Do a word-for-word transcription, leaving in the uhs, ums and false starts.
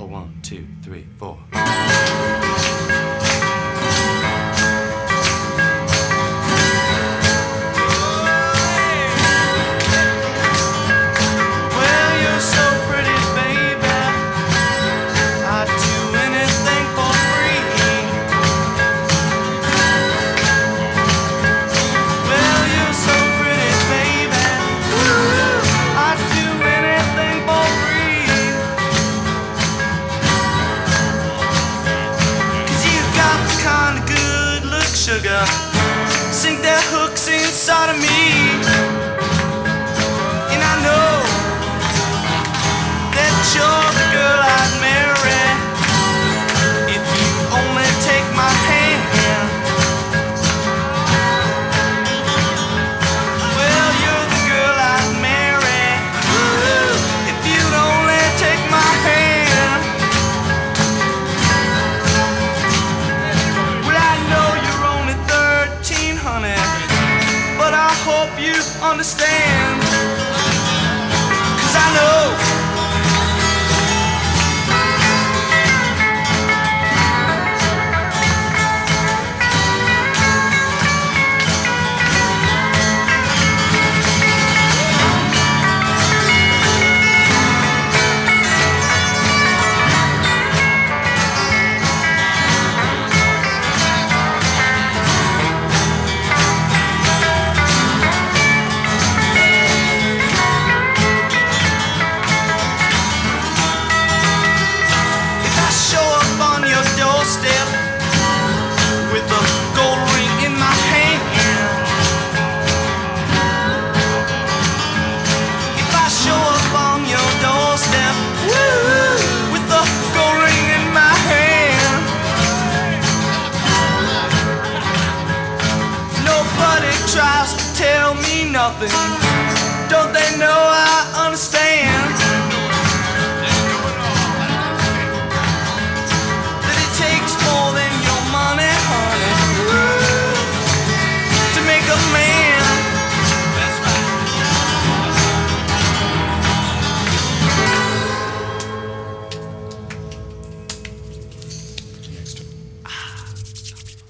A one, two, three, four. Sugar, sink their hooks inside of me, and I know that you're the girl I'd marry if you only take my hand. Well, you're the girl I'd marry if you'd only take my hand. But I hope you understand, 'cause I know step with a gold ring in my hand. If I show up on your doorstep, woo, with a gold ring in my hand, nobody tries to tell me nothing. Don't they know I